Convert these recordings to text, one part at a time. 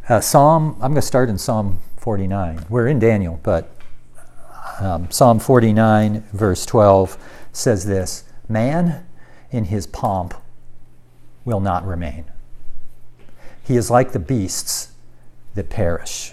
I'm going to start in Psalm 49. We're in Daniel, but Psalm 49, verse 12 says this: "Man in his pomp will not remain. He is like the beasts that perish."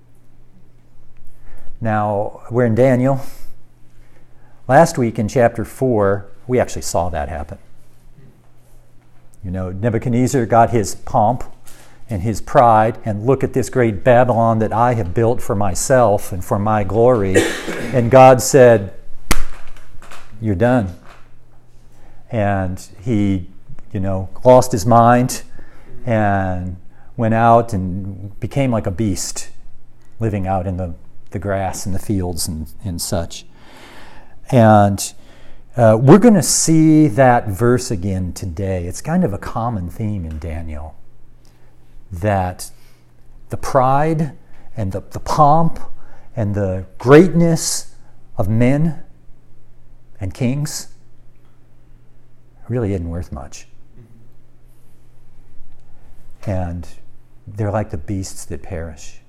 Now, we're in Daniel. Last week in chapter 4, we actually saw that happen. You know, Nebuchadnezzar got his pomp and his pride, and look at this great Babylon that I have built for myself and for my glory. And God said, "You're done." And he, lost his mind and went out and became like a beast, living out in the grass and the fields and such. And we're going to see that verse again today. It's kind of a common theme in Daniel, that the pride and the pomp and the greatness of men and kings really isn't worth much. And they're like the beasts that perish.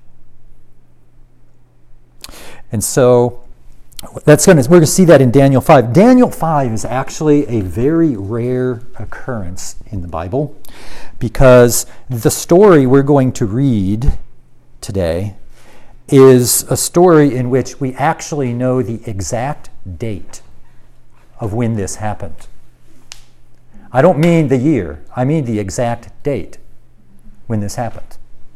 And so we're going to see that in Daniel 5. Daniel 5 is actually a very rare occurrence in the Bible, because the story we're going to read today is a story in which we actually know the exact date of when this happened. I don't mean the year, I mean the exact date when this happened.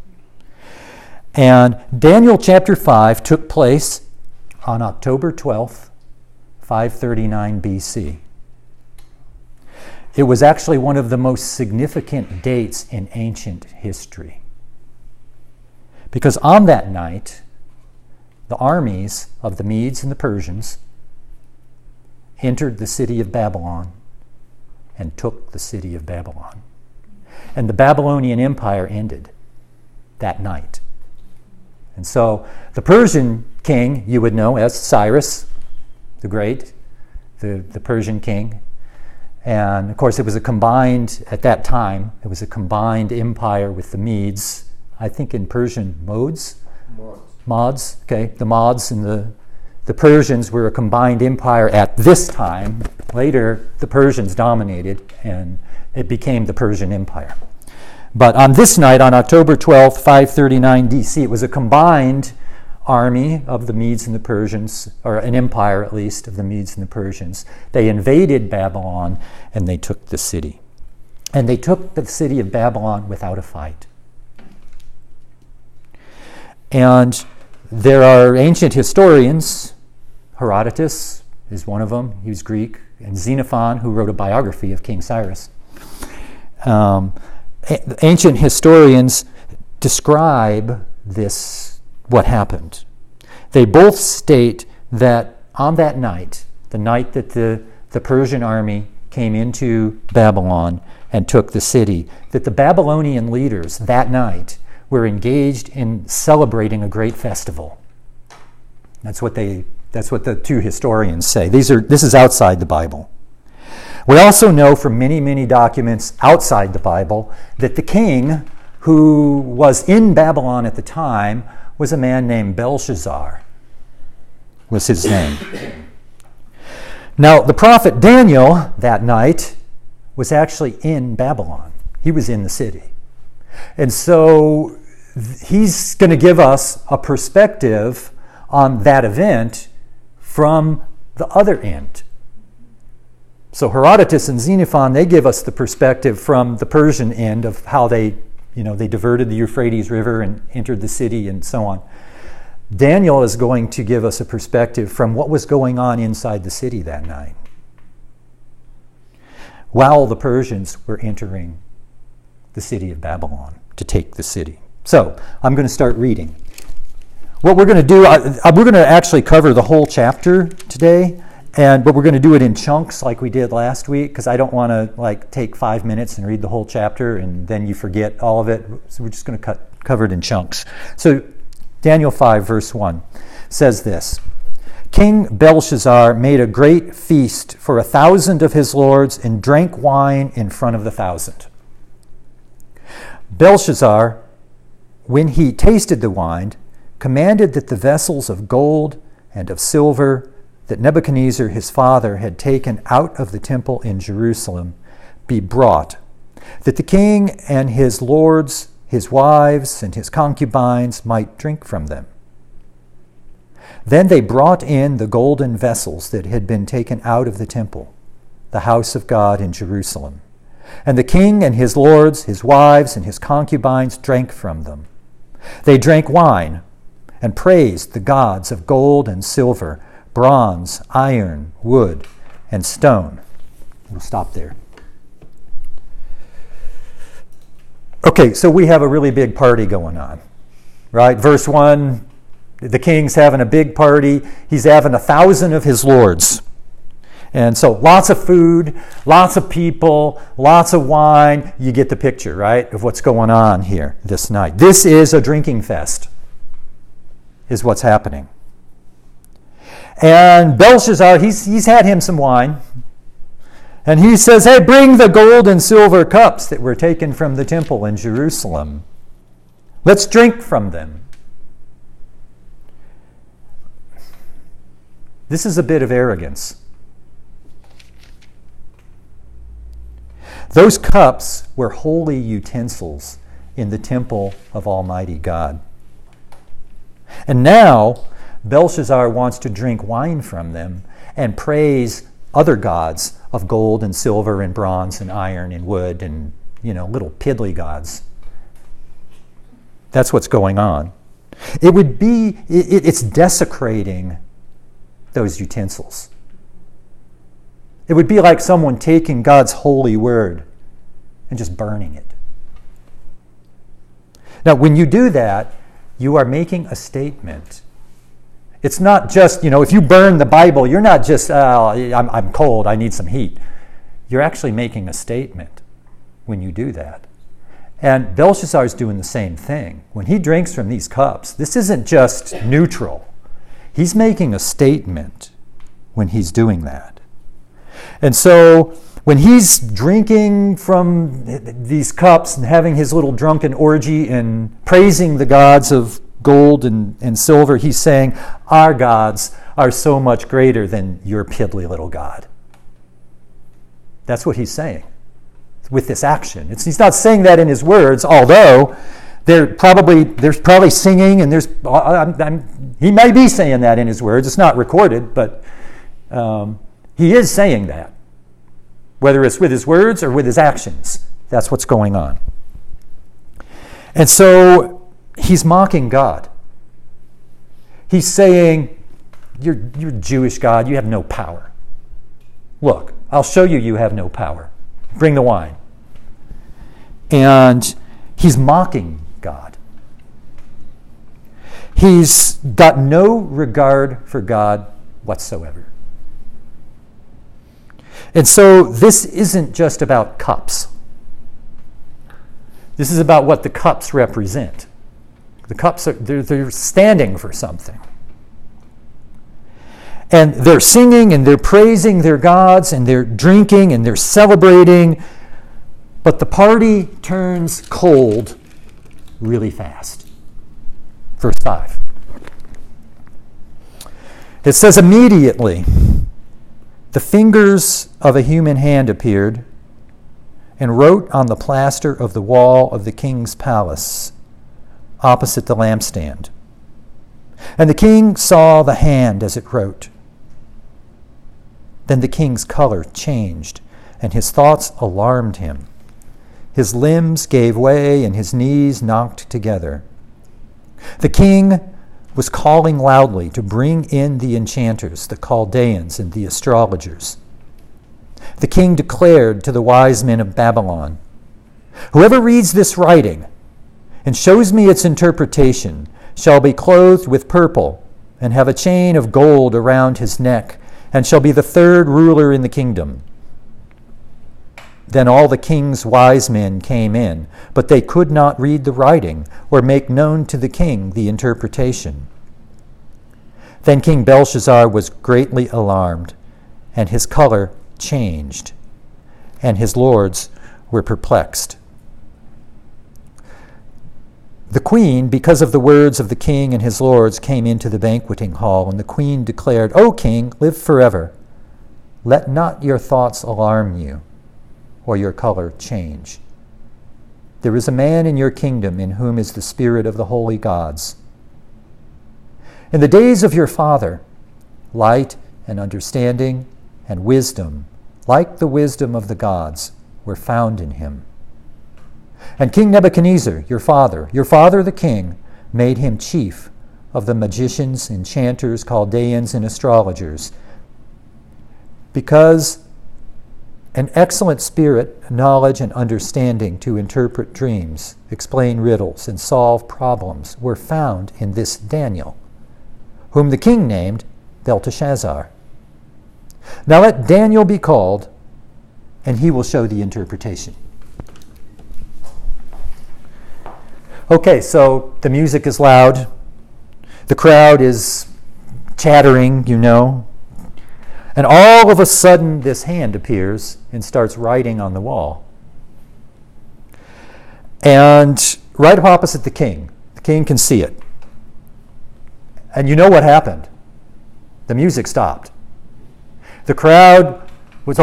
And Daniel chapter 5 took place on October 12th, 539 BC. It was actually one of the most significant dates in ancient history, because on that night, the armies of the Medes and the Persians entered the city of Babylon and took the city of Babylon. And the Babylonian Empire ended that night. And so the Persian king, you would know as Cyrus the Great, the Persian king. And of course, it was a combined, at that time, it was a combined empire with the Medes, I think in Persian, Mods, okay, the Mods and the Persians were a combined empire at this time. Later, the Persians dominated, and it became the Persian Empire. But on this night, on October 12th, 539 DC, it was a combined army of the Medes and the Persians, or an empire at least of the Medes and the Persians. They invaded Babylon and they took the city. And they took the city of Babylon without a fight. And there are ancient historians, Herodotus is one of them, he was Greek, and Xenophon, who wrote a biography of King Cyrus. Ancient historians describe this, what happened. They both state that on that night, the night that the Persian army came into Babylon and took the city, that the Babylonian leaders that night were engaged in celebrating a great festival. That's what the two historians say. This is outside the Bible. We also know from many, many documents outside the Bible that the king who was in Babylon at the time was a man named Belshazzar, was his name. Now, the prophet Daniel that night was actually in Babylon. He was in the city. And so he's going to give us a perspective on that event from the other end. So Herodotus and Xenophon, they give us the perspective from the Persian end of how they diverted the Euphrates River and entered the city and so on. Daniel is going to give us a perspective from what was going on inside the city that night, while the Persians were entering the city of Babylon to take the city. So I'm going to start reading. What we're going to do, we're going to actually cover the whole chapter today. But we're going to do it in chunks like we did last week, because I don't want to take 5 minutes and read the whole chapter and then you forget all of it. So we're just going to cover it in chunks. So Daniel 5 verse 1 says this: King Belshazzar made a great feast for 1,000 of his lords and drank wine in front of the 1,000. Belshazzar when he tasted the wine, commanded that the vessels of gold and of silver that Nebuchadnezzar his father had taken out of the temple in Jerusalem be brought, that the king and his lords, his wives, and his concubines might drink from them. Then they brought in the golden vessels that had been taken out of the temple, the house of God in Jerusalem. And the king and his lords, his wives, and his concubines drank from them. They drank wine and praised the gods of gold and silver, bronze, iron, wood, and stone. We'll stop there. Okay, so we have a really big party going on, right? Verse 1, the king's having a big party. He's having 1,000 of his lords. And so lots of food, lots of people, lots of wine. You get the picture, right, of what's going on here this night. This is a drinking fest, is what's happening. And Belshazzar, he's had him some wine. And he says, hey, bring the gold and silver cups that were taken from the temple in Jerusalem. Let's drink from them. This is a bit of arrogance. Those cups were holy utensils in the temple of Almighty God. And now, Belshazzar wants to drink wine from them and praise other gods of gold and silver and bronze and iron and wood and, little piddly gods. That's what's going on. It's desecrating those utensils. It would be like someone taking God's holy word and just burning it. Now, when you do that, you are making a statement. It's not just, if you burn the Bible, you're not just, I'm cold, I need some heat. You're actually making a statement when you do that. And Belshazzar is doing the same thing. When he drinks from these cups, this isn't just neutral. He's making a statement when he's doing that. And so when he's drinking from these cups and having his little drunken orgy and praising the gods of gold and silver, he's saying, our gods are so much greater than your piddly little god. That's what he's saying with this action. He's not saying that in his words, although there's probably singing, and he may be saying that in his words. It's not recorded, but he is saying that. Whether it's with his words or with his actions, that's what's going on. And so he's mocking God. He's saying, you're Jewish God, you have no power. Look, I'll show you have no power. Bring the wine. And he's mocking God. He's got no regard for God whatsoever. And so this isn't just about cups. This is about what the cups represent. The cups they're standing for something. And they're singing and they're praising their gods and they're drinking and they're celebrating. But the party turns cold really fast. Verse 5. It says, immediately the fingers of a human hand appeared and wrote on the plaster of the wall of the king's palace opposite the lampstand. And the king saw the hand as it wrote. Then the king's color changed, and his thoughts alarmed him. His limbs gave way, and his knees knocked together. The king was calling loudly to bring in the enchanters, the Chaldeans, and the astrologers. The king declared to the wise men of Babylon, whoever reads this writing and shows me its interpretation shall be clothed with purple and have a chain of gold around his neck and shall be the third ruler in the kingdom. Then all the king's wise men came in, but they could not read the writing or make known to the king the interpretation. Then King Belshazzar was greatly alarmed, and his color changed, and his lords were perplexed. The queen, because of the words of the king and his lords, came into the banqueting hall, and the queen declared, "O king, live forever. Let not your thoughts alarm you, or your color change. There is a man in your kingdom in whom is the spirit of the holy gods. In the days of your father, light and understanding and wisdom, like the wisdom of the gods, were found in him. And King Nebuchadnezzar, your father the king, made him chief of the magicians, enchanters, Chaldeans, and astrologers, because an excellent spirit, knowledge, and understanding to interpret dreams, explain riddles, and solve problems were found in this Daniel, whom the king named Belteshazzar. Now let Daniel be called, and he will show the interpretation." Okay, so the music is loud. The crowd is chattering, And all of a sudden, this hand appears and starts writing on the wall. And right opposite the king can see it. And you know what happened? The music stopped. The crowd was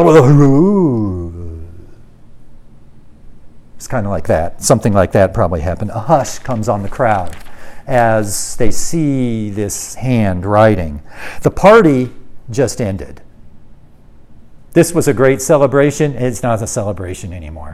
it's kind of like that. Something like that probably happened. A hush comes on the crowd as they see this hand writing. The party just ended. This was a great celebration. It's not a celebration anymore.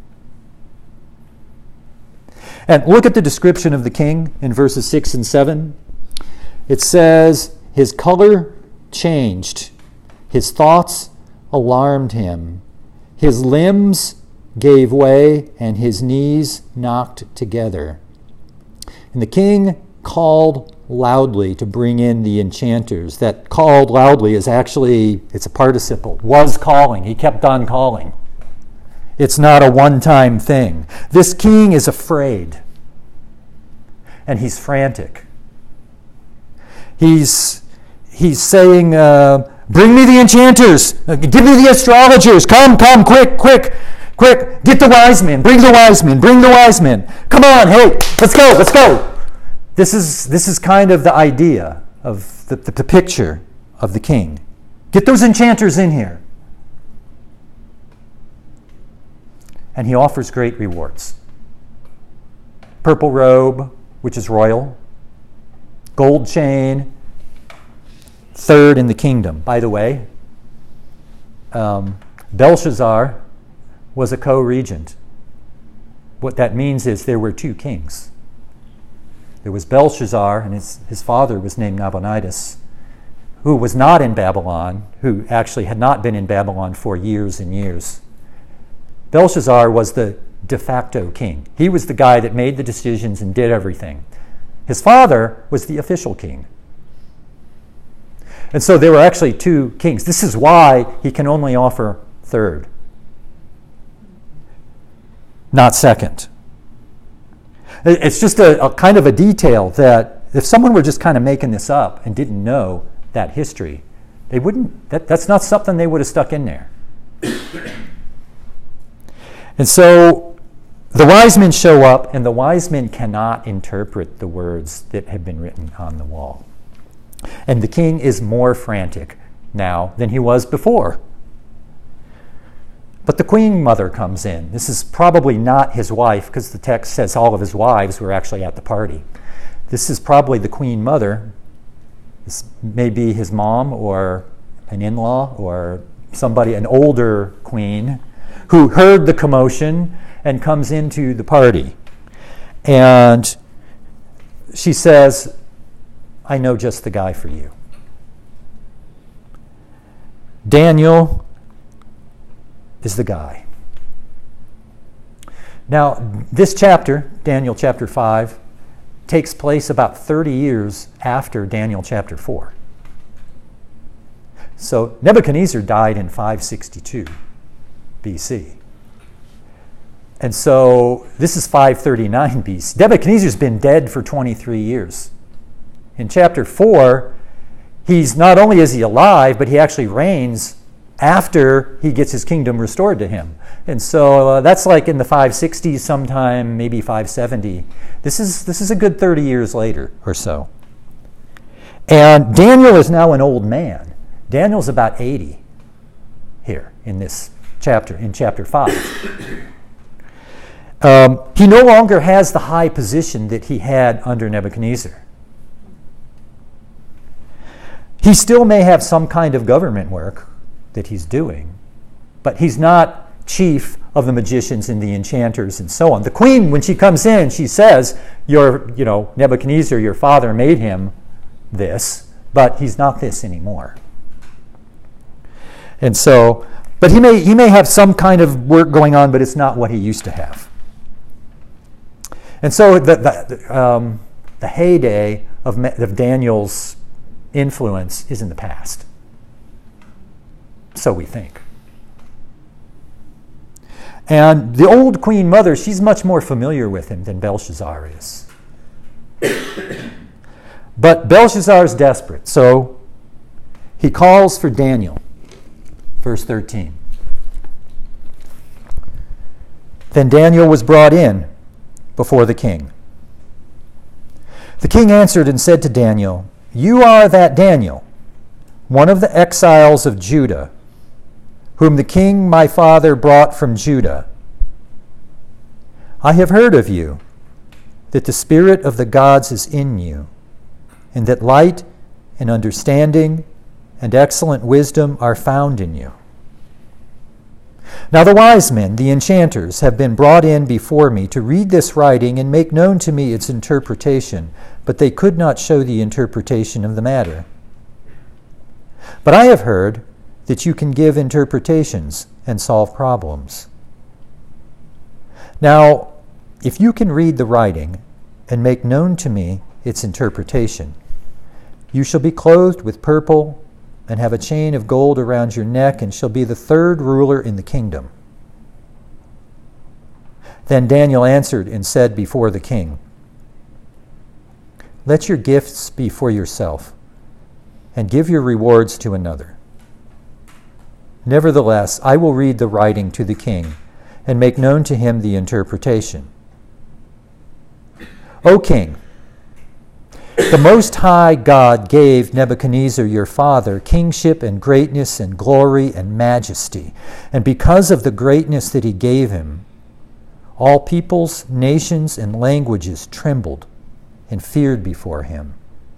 And look at the description of the king in verses 6 and 7. It says, his color changed. His thoughts alarmed him. His limbs gave way, and his knees knocked together. And the king called loudly to bring in the enchanters. That called loudly is actually, it's a participle, was calling. He kept on calling. It's not a one-time thing. This king is afraid, and he's frantic. He's saying, bring me the enchanters, give me the astrologers, come, quick, get the wise men, bring the wise men. Come on, hey, let's go. This is kind of the idea of the picture of the king. Get those enchanters in here. And he offers great rewards. Purple robe, which is royal. Gold chain. Third in the kingdom. By the way, Belshazzar was a co-regent. What that means is there were two kings. There was Belshazzar, and his father was named Nabonidus, who was not in Babylon, who actually had not been in Babylon for years and years. Belshazzar was the de facto king. He was the guy that made the decisions and did everything. His father was the official king. And so there were actually two kings. This is why he can only offer third, not second. It's just a kind of a detail that if someone were just kind of making this up and didn't know that history, they wouldn't. That's not something they would have stuck in there. And so the wise men show up, and the wise men cannot interpret the words that have been written on the wall. And the king is more frantic now than he was before. But the queen mother comes in. This is probably not his wife, because the text says all of his wives were actually at the party. This is probably the queen mother. This may be his mom or an in-law or somebody, an older queen, who heard the commotion and comes into the party. And she says, I know just the guy for you. Daniel is the guy. Now, this chapter, Daniel chapter 5, takes place about 30 years after Daniel chapter 4. So Nebuchadnezzar died in 562 BC. And so this is 539 BC. Nebuchadnezzar's been dead for 23 years. In chapter 4, he's not only is he alive, but he actually reigns after he gets his kingdom restored to him. And so that's like in the 560s sometime, maybe 570. This is a good 30 years later or so. And Daniel is now an old man. Daniel's about 80 here in this chapter, in chapter 5. He no longer has the high position that he had under Nebuchadnezzar. He still may have some kind of government work that he's doing, but he's not chief of the magicians and the enchanters and so on. The queen, when she comes in, she says, Nebuchadnezzar, your father made him this, but he's not this anymore. And so, but he may have some kind of work going on, but it's not what he used to have. And so the heyday of Daniel's influence is in the past. So we think. And the old queen mother, she's much more familiar with him than Belshazzar is. But Belshazzar is desperate, so he calls for Daniel. Verse 13. Then Daniel was brought in before the king. The king answered and said to Daniel, "You are that Daniel, one of the exiles of Judah, whom the king my father brought from Judah. I have heard of you, that the spirit of the gods is in you, and that light and understanding and excellent wisdom are found in you. Now the wise men, the enchanters, have been brought in before me to read this writing and make known to me its interpretation, but they could not show the interpretation of the matter. But I have heard that you can give interpretations and solve problems. Now, if you can read the writing and make known to me its interpretation, you shall be clothed with purple and have a chain of gold around your neck, and shall be the third ruler in the kingdom." Then Daniel answered and said before the king, "Let your gifts be for yourself, and give your rewards to another. Nevertheless, I will read the writing to the king, and make known to him the interpretation. O king, the Most High God gave Nebuchadnezzar your father kingship and greatness and glory and majesty. And because of the greatness that he gave him, all peoples, nations, and languages trembled and feared before him.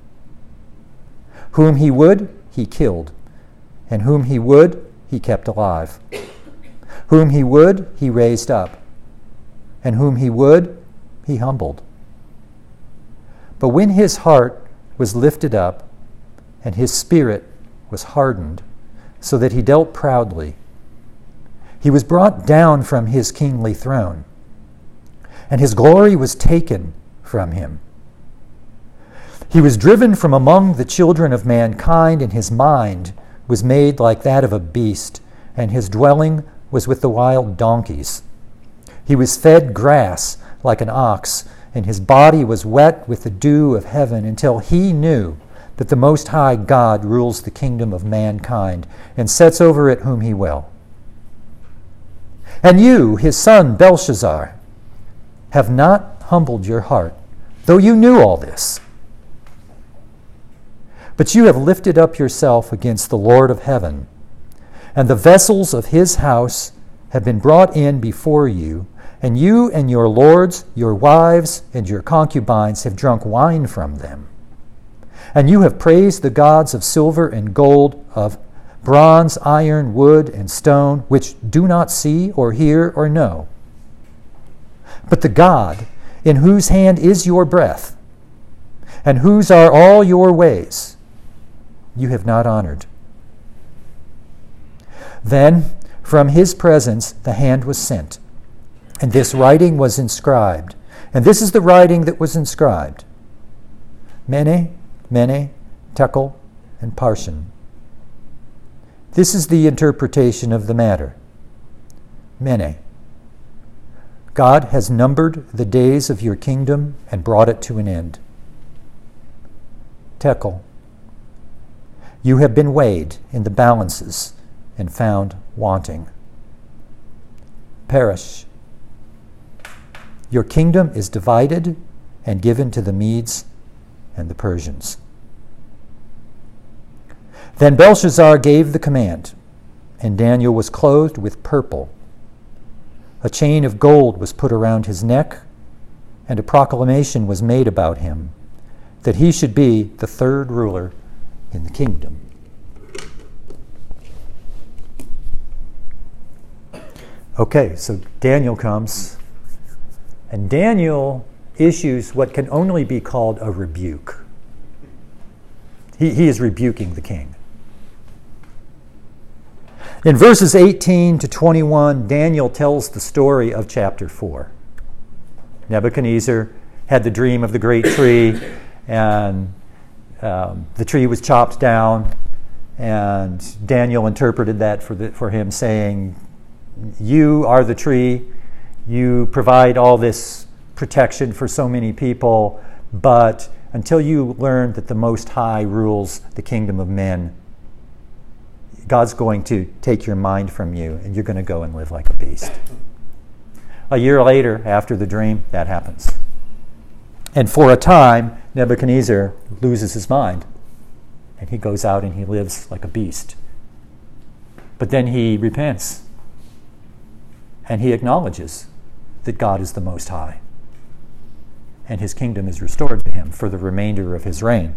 Whom he would, he killed, and whom he would, he kept alive. Whom he would, he raised up, and whom he would, he humbled. But when his heart was lifted up, and his spirit was hardened, so that he dealt proudly, he was brought down from his kingly throne, and his glory was taken from him. He was driven from among the children of mankind, and his mind was made like that of a beast, and his dwelling was with the wild donkeys. He was fed grass like an ox, and his body was wet with the dew of heaven, until he knew that the Most High God rules the kingdom of mankind and sets over it whom he will. And you, his son Belshazzar, have not humbled your heart, though you knew all this. But you have lifted up yourself against the Lord of heaven, and the vessels of his house have been brought in before you, and you and your lords, your wives, and your concubines have drunk wine from them. And you have praised the gods of silver and gold, of bronze, iron, wood, and stone, which do not see or hear or know. But the God in whose hand is your breath, and whose are all your ways, you have not honored. Then from his presence the hand was sent, and this writing was inscribed. And this is the writing that was inscribed: Mene, Mene, Tekel, and Parshan. This is the interpretation of the matter. Mene, God has numbered the days of your kingdom and brought it to an end. Tekel, you have been weighed in the balances and found wanting. Perish. Your kingdom is divided and given to the Medes and the Persians. Then Belshazzar gave the command, and Daniel was clothed with purple. A chain of gold was put around his neck, and a proclamation was made about him, that he should be the third ruler in the kingdom. Okay, so Daniel comes, and Daniel issues what can only be called a rebuke. He is rebuking the king. In verses 18 to 21, Daniel tells the story of chapter 4. Nebuchadnezzar had the dream of the great tree, and the tree was chopped down, and Daniel interpreted that for him, saying, "You are the tree, you provide all this protection for so many people, but until you learn that the Most High rules the kingdom of men, God's going to take your mind from you, and you're going to go and live like a beast." A year later, after the dream, that happens. And for a time, Nebuchadnezzar loses his mind, and he goes out and he lives like a beast. But then he repents, and he acknowledges that God is the Most High, and his kingdom is restored to him for the remainder of his reign.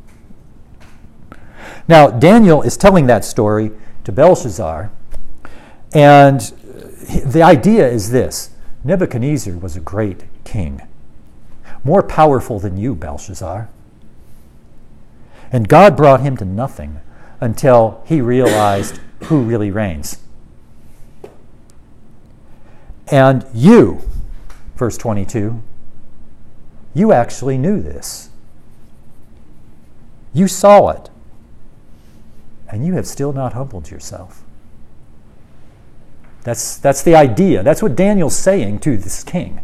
Now, Daniel is telling that story to Belshazzar, and the idea is this: Nebuchadnezzar was a great king, more powerful than you, Belshazzar. And God brought him to nothing until he realized who really reigns. And you, verse 22, you actually knew this. You saw it. And you have still not humbled yourself. That's the idea. That's what Daniel's saying to this king.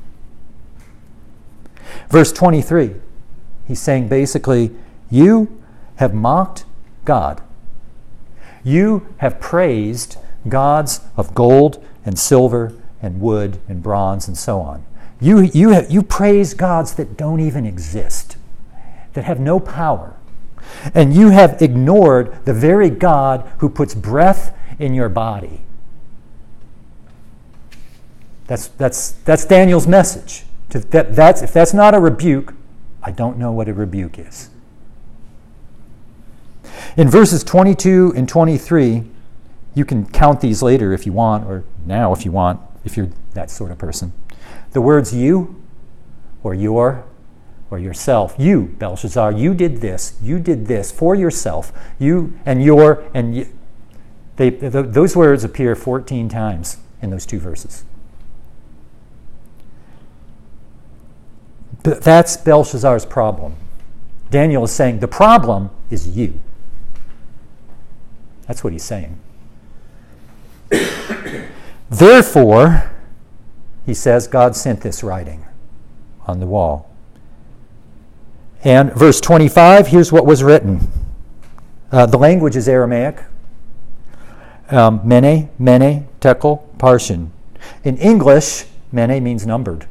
Verse 23, he's saying basically, you have mocked God. You have praised gods of gold and silver and wood and bronze and so on. You praise gods that don't even exist, that have no power. And you have ignored the very God who puts breath in your body. That's Daniel's message. If that's not a rebuke, I don't know what a rebuke is. In verses 22 and 23, you can count these later if you want, or now if you want, if you're that sort of person. The words you, or your, or yourself. You, Belshazzar, you did this for yourself. You and your, and you. Those words appear 14 times in those two verses. But that's Belshazzar's problem. Daniel is saying the problem is you. That's what he's saying. Therefore, he says, God sent this writing on the wall. And verse 25, here's what was written. The language is Aramaic. Mene, tekel, parshin. In English, mene means numbered.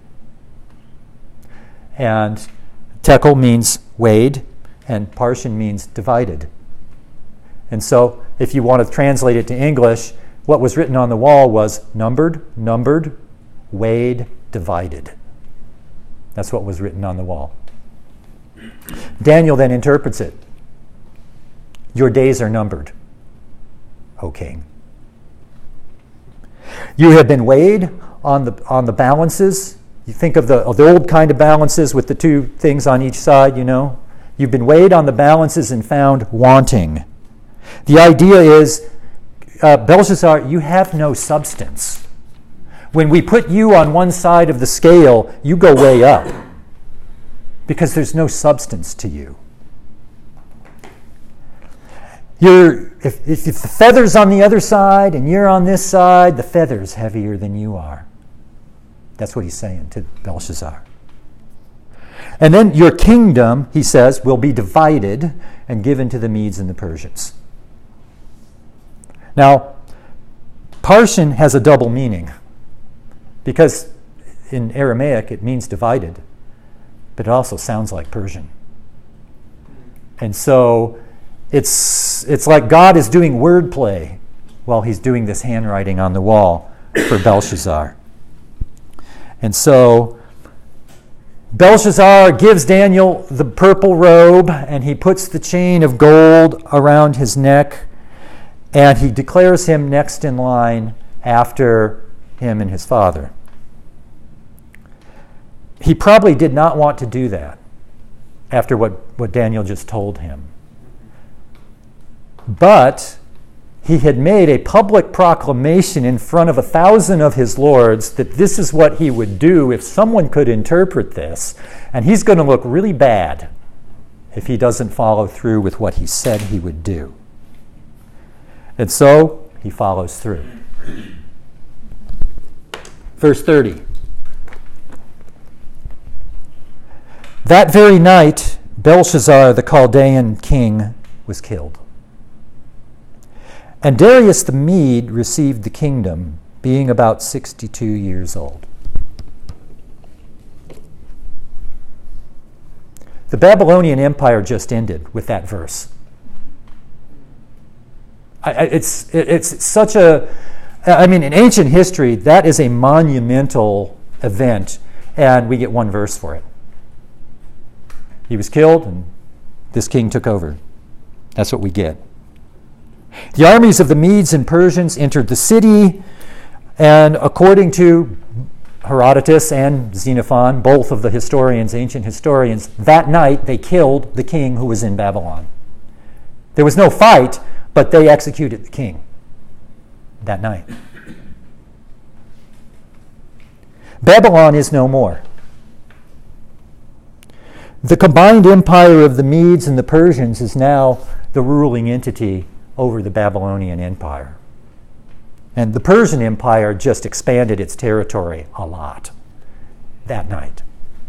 And tekel means weighed, and parshin means divided. And so, if you want to translate it to English, what was written on the wall was numbered, weighed, divided. That's what was written on the wall. Daniel then interprets it. Your days are numbered, O king. You have been weighed on the balances. You think of the old kind of balances with the two things on each side, you know. You've been weighed on the balances and found wanting. The idea is, Belshazzar, you have no substance. When we put you on one side of the scale, you go way up because there's no substance to you. If the feather's on the other side and you're on this side, the feather's heavier than you are. That's what he's saying to Belshazzar. And then your kingdom, he says, will be divided and given to the Medes and the Persians. Now, Parshan has a double meaning, because in Aramaic it means divided, but it also sounds like Persian. And so it's like God is doing wordplay while he's doing this handwriting on the wall for Belshazzar. And so Belshazzar gives Daniel the purple robe, and he puts the chain of gold around his neck, and he declares him next in line after him and his father. He probably did not want to do that after what Daniel just told him. But he had made a public proclamation in front of 1,000 of his lords that this is what he would do if someone could interpret this, and he's going to look really bad if he doesn't follow through with what he said he would do. And so he follows through. Verse 30. That very night, Belshazzar, the Chaldean king, was killed. And Darius the Mede received the kingdom, being about 62 years old. The Babylonian Empire just ended with that verse. It's such a, I mean, in ancient history, that is a monumental event, and we get one verse for it. He was killed, and this king took over. That's what we get. The armies of the Medes and Persians entered the city, and according to Herodotus and Xenophon, both of the historians, ancient historians, that night they killed the king who was in Babylon. There was no fight, but they executed the king that night. Babylon is no more. The combined empire of the Medes and the Persians is now the ruling entity over the Babylonian Empire. And the Persian Empire just expanded its territory a lot that night.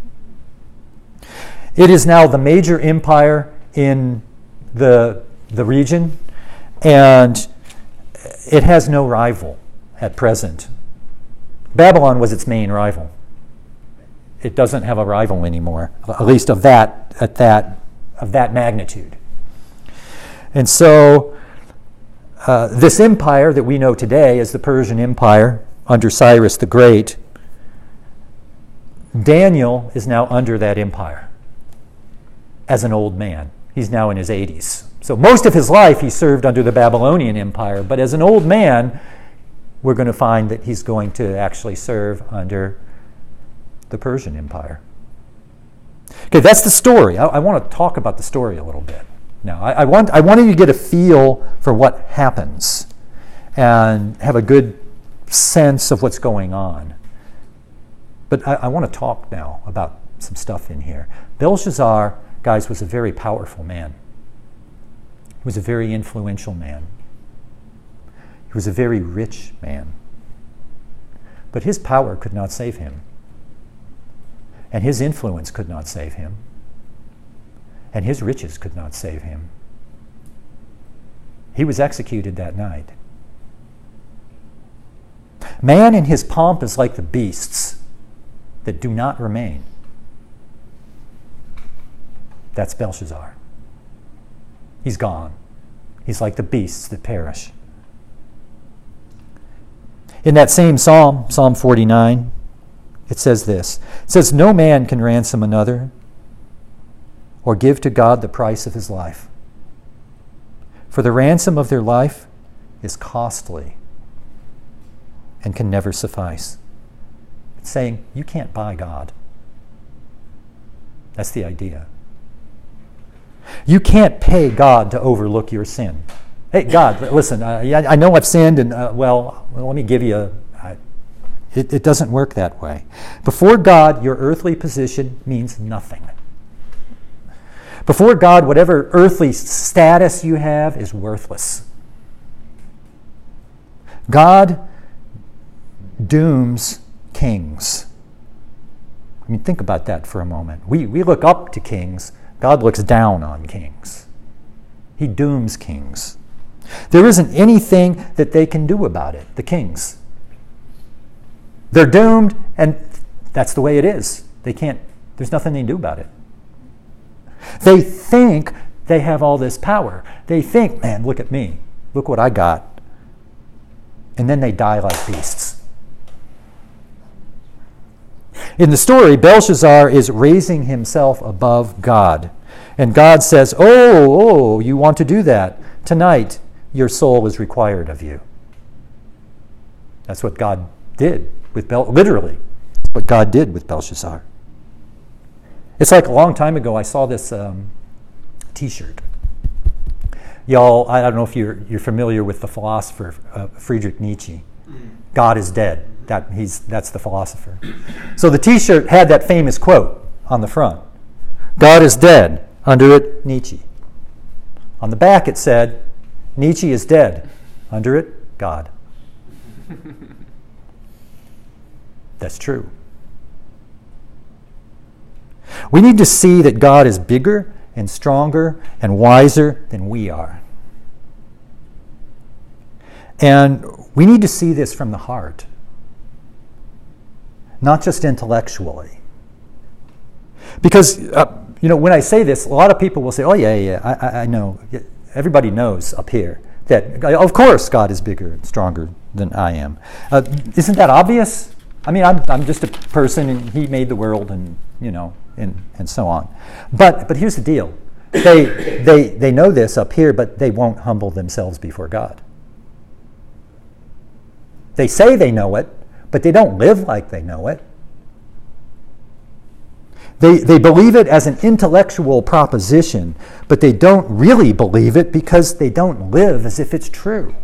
It is now the major empire in the region, and it has no rival at present. Babylon was its main rival. It doesn't have a rival anymore, at least of that magnitude. And so this empire that we know today as the Persian Empire under Cyrus the Great, Daniel is now under that empire as an old man. He's now in his 80s. So most of his life he served under the Babylonian Empire, but as an old man, we're going to find that he's going to actually serve under the Persian Empire. Okay, that's the story. I want to talk about the story a little bit. Now, I wanted you to get a feel for what happens and have a good sense of what's going on. But I want to talk now about some stuff in here. Belshazzar, guys, was a very powerful man. He was a very influential man. He was a very rich man. But his power could not save him. And his influence could not save him. And his riches could not save him. He was executed that night. Man in his pomp is like the beasts that do not remain. That's Belshazzar. He's gone. He's like the beasts that perish. In that same psalm, Psalm 49, it says this. It says, "No man can ransom another or give to God the price of his life. For the ransom of their life is costly and can never suffice." It's saying, you can't buy God. That's the idea. You can't pay God to overlook your sin. Hey, God, listen, I know I've sinned, and let me give you it doesn't work that way. Before God, your earthly position means nothing. Before God, whatever earthly status you have is worthless. God dooms kings. I mean, think about that for a moment. We look up to kings. God looks down on kings. He dooms kings. There isn't anything that they can do about it, the kings. They're doomed, and that's the way it is. There's nothing they can do about it. They think they have all this power. They think, man, look at me. Look what I got. And then they die like beasts. In the story, Belshazzar is raising himself above God. And God says, oh, you want to do that? Tonight, your soul is required of you. That's what God did with literally, what God did with Belshazzar. It's like a long time ago, I saw this T-shirt. Y'all, I don't know if you're familiar with the philosopher Friedrich Nietzsche. God is dead. That's the philosopher. So the T-shirt had that famous quote on the front. God is dead. Under it, Nietzsche. On the back it said, Nietzsche is dead. Under it, God. That's true. We need to see that God is bigger and stronger and wiser than we are. And we need to see this from the heart, not just intellectually. Because, when I say this, a lot of people will say, oh, yeah, I know. Everybody knows up here that, of course, God is bigger and stronger than I am. Isn't that obvious? I mean, I'm just a person, and he made the world, and, and so on. But here's the deal. They know this up here, but they won't humble themselves before God. They say they know it, but they don't live like they know it. They believe it as an intellectual proposition, but they don't really believe it because they don't live as if it's true.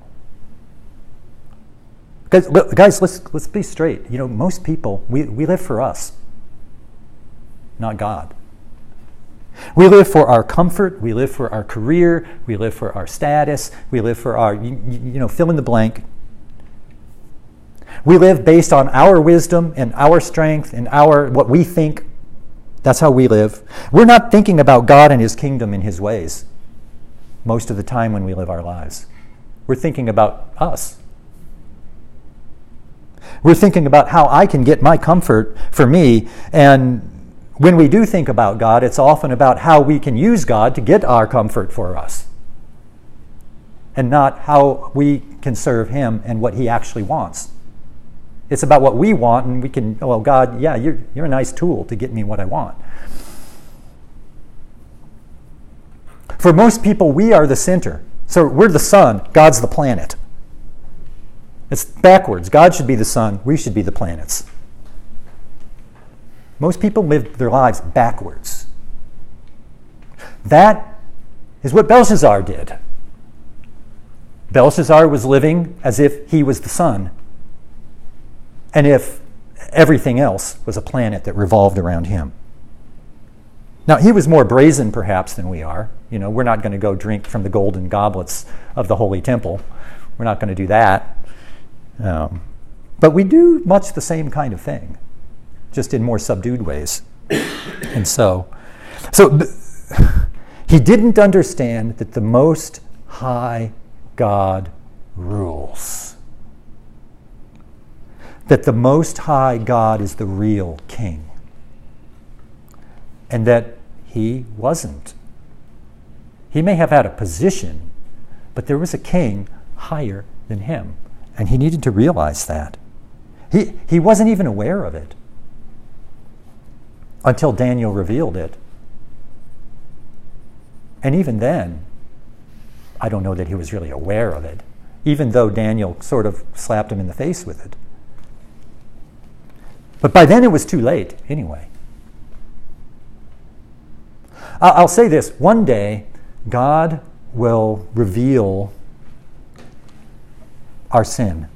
Guys, let's be straight. Most people, we live for us, not God. We live for our comfort, we live for our career, we live for our status, we live for our, fill in the blank. We live based on our wisdom and our strength and what we think. That's how we live. We're not thinking about God and His kingdom and His ways most of the time when we live our lives. We're thinking about us. We're thinking about how I can get my comfort for me. And when we do think about God, it's often about how we can use God to get our comfort for us, and not how we can serve Him and what He actually wants. It's about what we want, and we can, well, God, yeah, you're a nice tool to get me what I want. For most people, we are the center. So we're the sun, God's the planet. It's backwards. God should be the sun, we should be the planets. Most people live their lives backwards. That is what Belshazzar did. Belshazzar was living as if he was the sun, and if everything else was a planet that revolved around him. Now, he was more brazen, perhaps, than we are. We're not going to go drink from the golden goblets of the Holy Temple. We're not going to do that. But we do much the same kind of thing, just in more subdued ways. And so he didn't understand that the Most High God rules. That the Most High God is the real king. And that he wasn't. He may have had a position, but there was a king higher than him. And he needed to realize that. He wasn't even aware of it until Daniel revealed it. And even then, I don't know that he was really aware of it, even though Daniel sort of slapped him in the face with it. But by then it was too late anyway. I'll say this. One day, God will reveal our sin.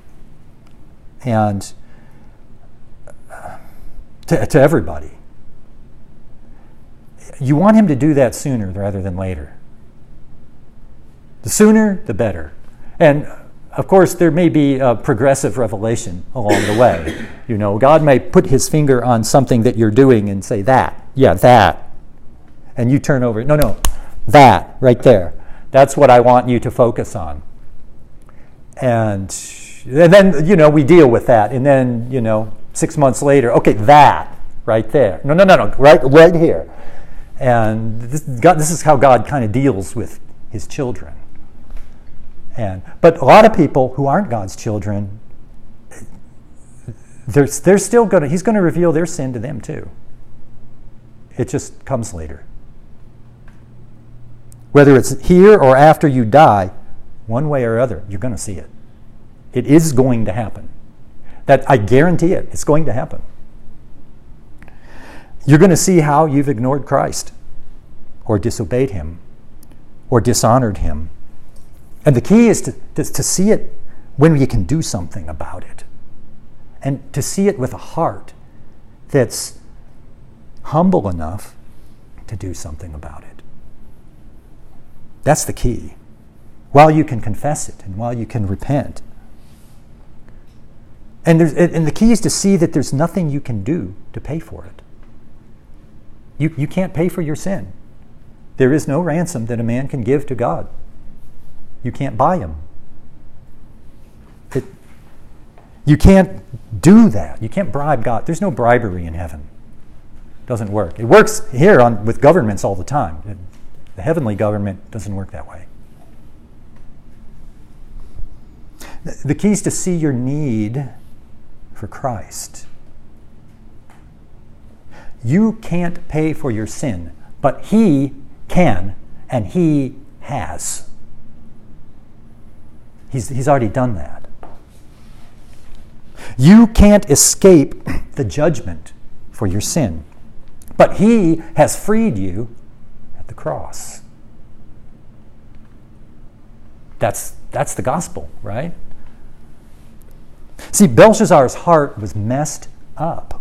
And to everybody. You want Him to do that sooner rather than later. The sooner, the better. And of course, there may be a progressive revelation along the way. God may put His finger on something that you're doing and say, that. And you turn over, no, that, right there. That's what I want you to focus on. And then, we deal with that. And then, 6 months later, okay, that right there. No, right here. And this is how God kind of deals with his children. But a lot of people who aren't God's children, they're still he's going to reveal their sin to them too. It just comes later. Whether it's here or after you die, one way or other, you're going to see it. It is going to happen. That I guarantee it. It's going to happen. You're going to see how you've ignored Christ, or disobeyed him, or dishonored him. And the key is to see it when you can do something about it. And to see it with a heart that's humble enough to do something about it. That's the key. While you can confess it and while you can repent. And the key is to see that there's nothing you can do to pay for it. You can't pay for your sin. There is no ransom that a man can give to God. You can't buy him. You can't do that. You can't bribe God. There's no bribery in heaven. It doesn't work. It works here with governments all the time. The heavenly government doesn't work that way. The key is to see your need for Christ. You can't pay for your sin, but he can, and he has. He's already done that. You can't escape the judgment for your sin, but he has freed you at the cross. That's the gospel, right? See, Belshazzar's heart was messed up.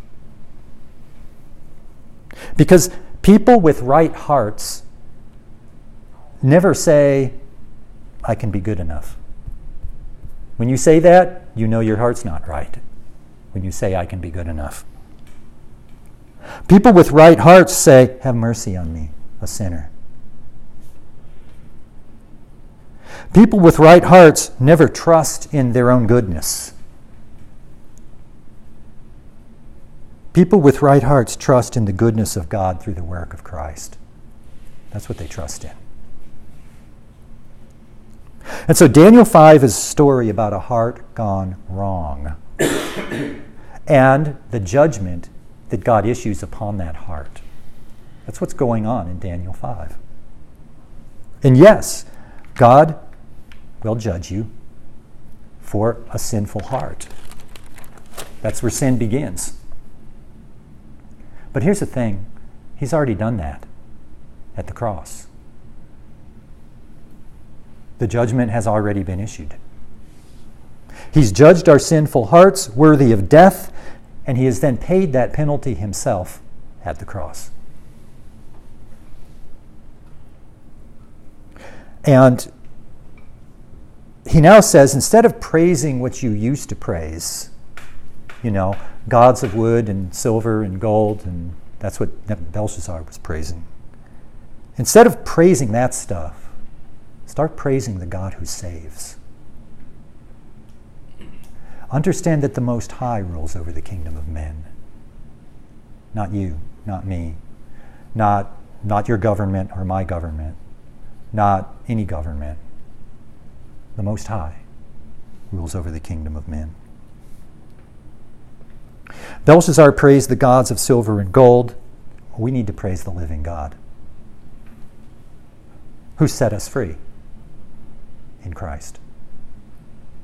Because people with right hearts never say, I can be good enough. When you say that, you know your heart's not right. When you say, I can be good enough. People with right hearts say, have mercy on me, a sinner. People with right hearts never trust in their own goodness. People with right hearts trust in the goodness of God through the work of Christ. That's what they trust in. And so Daniel 5 is a story about a heart gone wrong and the judgment that God issues upon that heart. That's what's going on in Daniel 5. And yes, God will judge you for a sinful heart. That's where sin begins. But here's the thing. He's already done that at the cross. The judgment has already been issued. He's judged our sinful hearts worthy of death, and he has then paid that penalty himself at the cross. And he now says, instead of praising what you used to praise, gods of wood and silver and gold, and that's what Belshazzar was praising. Instead of praising that stuff, start praising the God who saves. Understand that the Most High rules over the kingdom of men. Not you, not me, not your government or my government, not any government. The Most High rules over the kingdom of men. Belshazzar praised the gods of silver and gold. We need to praise the living God who set us free in Christ.